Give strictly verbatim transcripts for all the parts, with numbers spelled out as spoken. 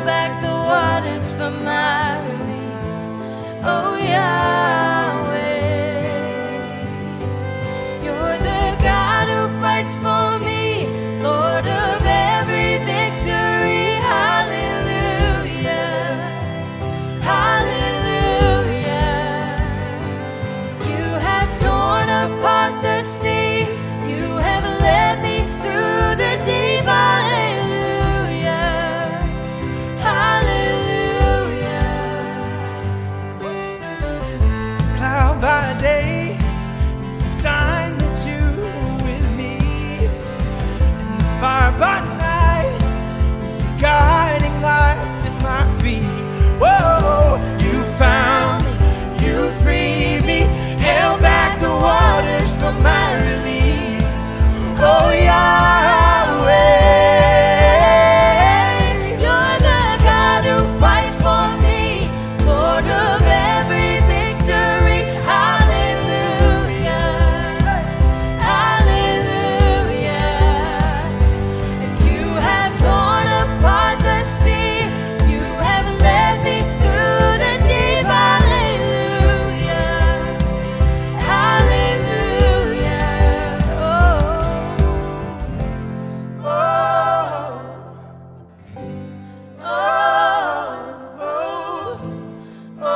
held back the waters for my release. Oh Yahweh, you're the God who fights for me, Lord of every victory. Hallelujah, hallelujah. You have torn apart the sea, you have led me through the deep. Hallelujah, hallelujah. Cloud by day is a sign that you are with me, and the fire by night is a guiding light at my feet. Whoa, you found me, you freed me, held back the waters from my release. Oh Yahweh, You're the God who fights for me, Lord of every victory. Hallelujah, hallelujah. And you have torn apart the sea, you have led me through the deep. Hallelujah, hallelujah. Oh, oh, oh, oh,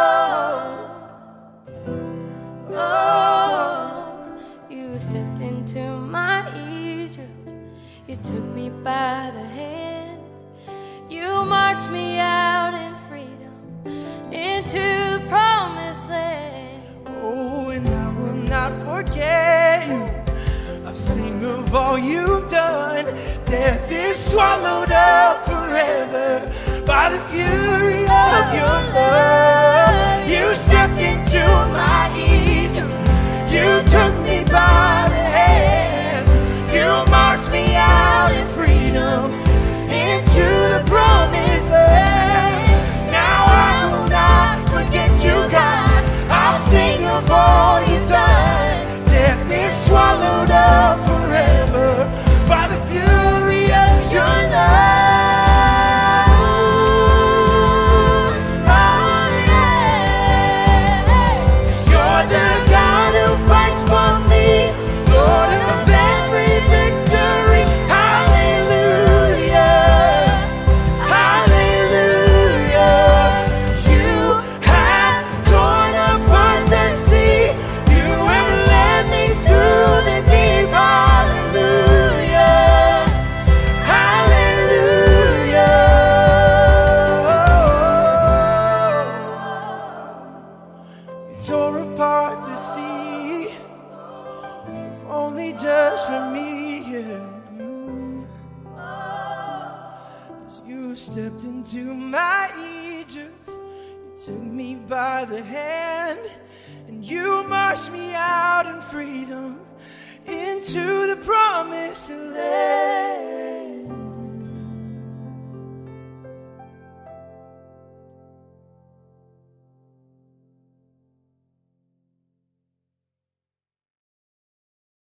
oh, oh. You stepped into my Egypt, you took me by the hand, you marched me out in freedom into the promised land. oh, and I will not forget you. I'll sing of all you've done. Death is swallowed up forever by the fury of your love. You stepped into my Egypt, you took me by the hand, you marched me out in freedom into the promised land. Now I will not forget you, God. I'll sing of all you've done. Death is swallowed up forever by the fury of your love. Oh yeah, 'cause you're the God who fights for me, Lord of every victory. Hallelujah, hallelujah. You have torn apart the sea, you have led me through the deep. Hallelujah, hallelujah. You tore apart the sea, only just for me. Yeah. 'Cause you stepped into my Egypt, you took me by the hand, and you marched me out in freedom into the promised land.